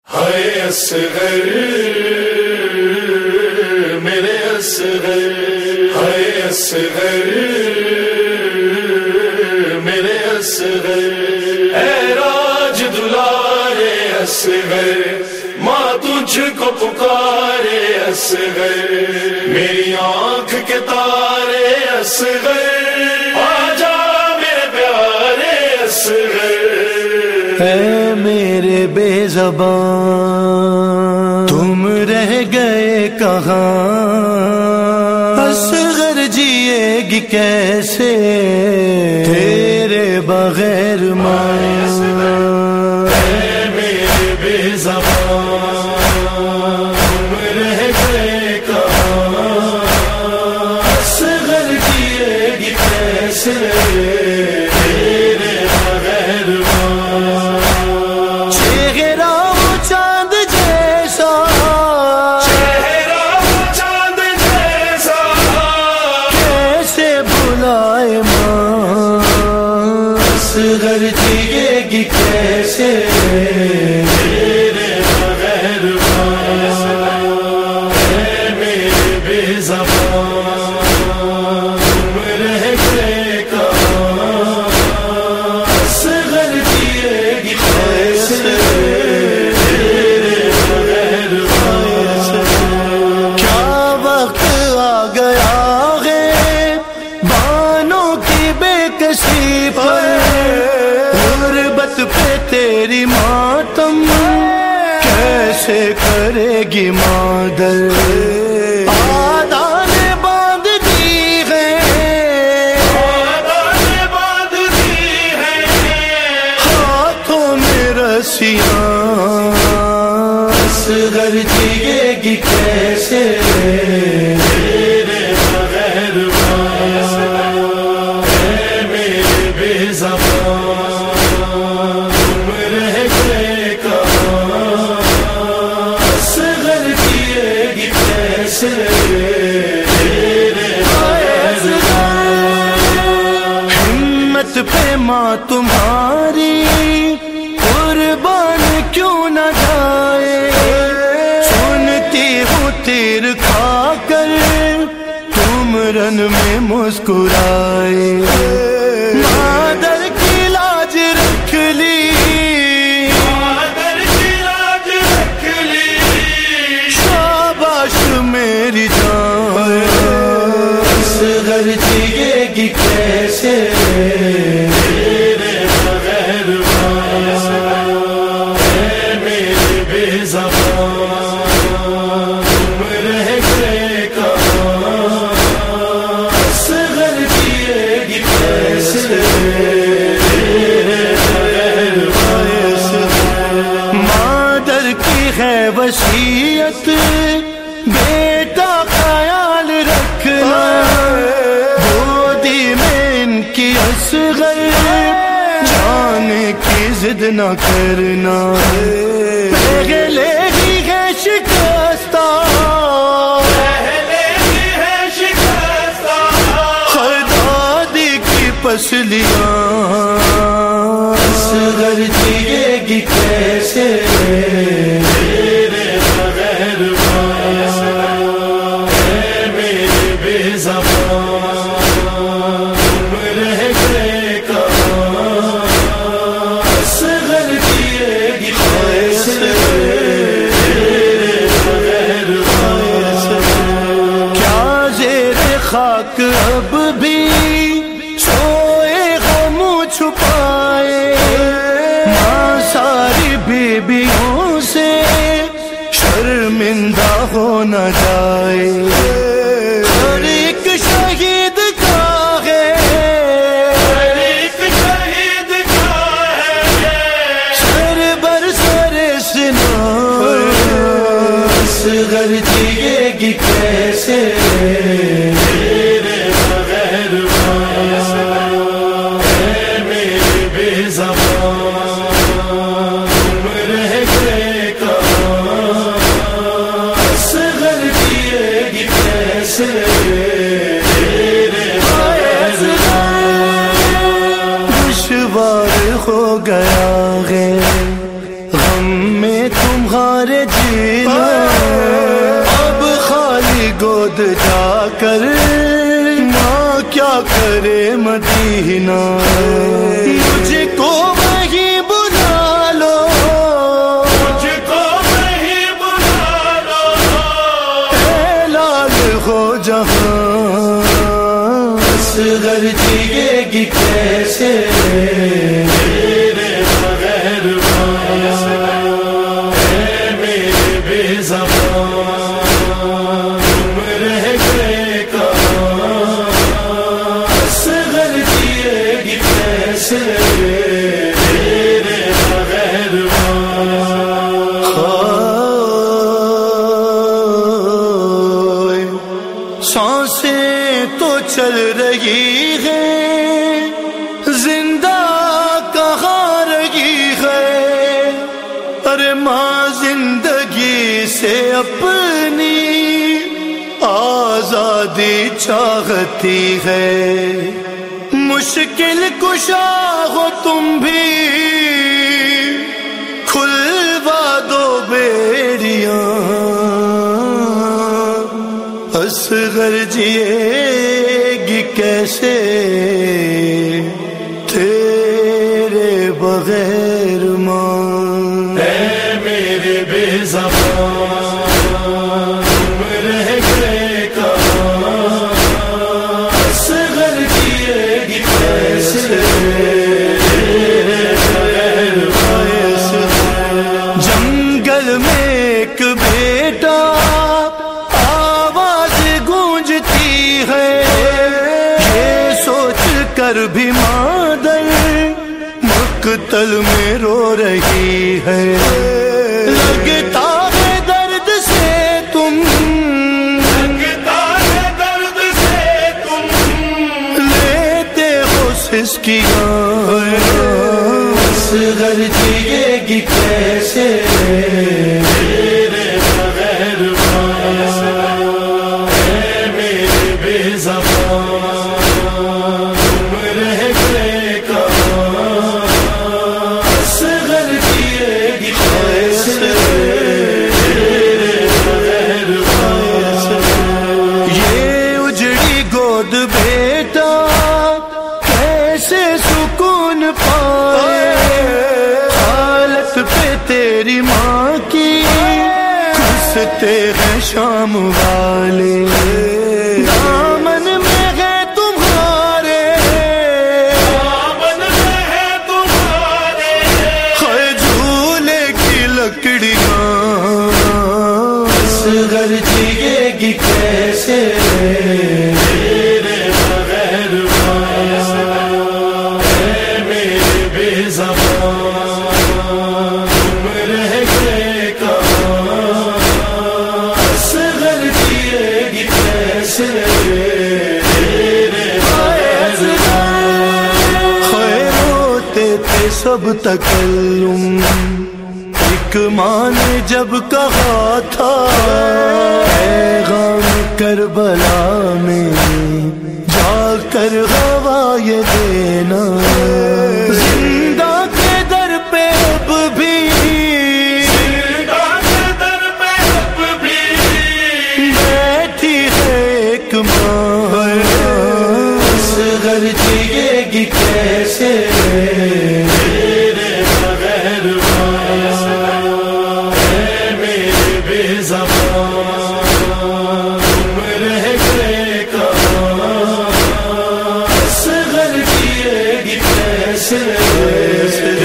ہائے اصغر میرے اصغر، ہائے اصغر میرے اصغر، اے راج دلارے اصغر، ماں تجھ کو پکارے اصغر، میری آنکھ کے تارے اصغر، آجا میرے پیارے اصغر۔ اے میرے بے زبان تم رہ گئے کہاں، اصغر جیے گی کیسے تیرے بغیر ماں، اے میرے بے زبان تم رہ گئے کہاں، اصغر جیے گی کیسے تیرے بغیر ماں، چہرہ چاند جیسا، چہرہ چاند جیسا، کیسے بلائے ماں، اصغر جیے گی کیسے تیرے بغیر ماں، اے میرے بے زبان تم رہ گئے کہاں، اصغر جیے گی کیسے تیرے بغیر ماں، کیا وقت آ گیا ہے بانوں کی بے کسی پر، غربت پہ تیری ماتم کیسے کرے گی مادر، آدان باندھ دی ہے، آدان باندھ دی ہے، ہاتھوں میں رسیاں، اصغر جیے گی کیسے تیرے بغیر ماں، اے میرے بے زبان تم رہ گئے کہاں، اصغر جیے گی کیسے تیرے بغیر ماں، ہمت پہ ماں تمہاری قربان کیوں نہ جائے، سنتی ہوں تیر کھا کر تم رن میں مسکرائے، مادر کی لاج رکھ لی، مادر کی لاج رکھ لی، شاباش میری جان، اصغر جیے گی کیسے تیرے بغیر ماں، اے میرے بے زبان تم رہ گئے کہاں، اصغر جیے گی کیسے تیرے بغیر ماں، مادر کی ہے وصیت بیٹا خیال رکھنا، گودی میں ان کی اصغر جانے کی ضد نہ کرنا، پہلے ہی ہے شکستہ، پہلے ہی ہے شکستہ، ہر دادی کی پسلیاں، اصغر جیے گی کیسے تیرے بغیر ماں، اے میرے بے زبان تم رہ گئے کہاں، اصغر جیے گی کیسے تیرے بغیر ماں، کیا زیر خاک اب بھی سوئے غم چھپائے، ماں ساری بیبیوں سے شرمندہ ہو نہ جائے، ہر ایک شہید کا ہے، ہر ایک شہید کا ہے، سر بر سر سنا، اصغر جیے گی کیسے تیرے بغیر ماں، اے میرے بے زبان تم رہ گئے کہاں، اصغر جیے کر ماں کیا کرے مدینہ، مجھ کو وہیں بلا لو، مجھ کو وہیں بلا لو، اے لال ہو جہاں، اصغر جیے گی کیسے تیرے بغیر ماں، اے میرے بے زبان تم رہ گئے کہاں، اصغر جیے گی کیسے تیرے بغیر ماں، سانسیں تو چل رہی ہیں زندہ کہاں رہی ہے، ارے ماں زندگی سے اپنی آزادی چاہتی ہے، مشکل کشا ہو تم بھی کھلوا دو بیڑیاں، اصغر جیے گی کیسے تیرے بغیر ماں، اے میرے بے زبان تم رہ گئے کہاں، اصغر جیے گی کیسے تیرے بغیر ماں، جنگل میں ایک بیٹا کر بھی مادر مقتل میں رو رہی ہے، لگتا ہے درد سے تم، لگتا ہے درد سے تم لیتے ہو سسکیاں، اصغر جیے گی کیسے تیرے بغیر ماں، اے میرے بے زبان تم رہ گئے کہاں، اصغر جیے گی کیسے تیرے بغیر ماں، یہ اجڑی گود بیٹا کیسے سکون پائے، حالت پہ تیری ماں کی کھستے ہیں شام والے، دامن میں ہے تمہارے، دامن میں ہے تمہارے، ہے جھولے کی لکڑیاں، اصغر جیے گی کیسے تیرے بغیر ماں، اے میرے بے زبان تم رہ گئے کہاں، اصغر جیے گی کیسے تیرے بغیر ماں، خیر ہوتے تھے سب تکلم، ایک ماں نے جب کہا تھا پیغام کربلا میں جا کر ہوا یہ دینا، زندہ کے در پہ اب بھی زندہ کے در پہ اب بھی بیٹھی ہے ایک ماں، اصغر جیے گی کیسے تیرے بغیر ماں، اے میرے بے زبان تم رہ گئے کہاں، اصغر جیے گی کیسے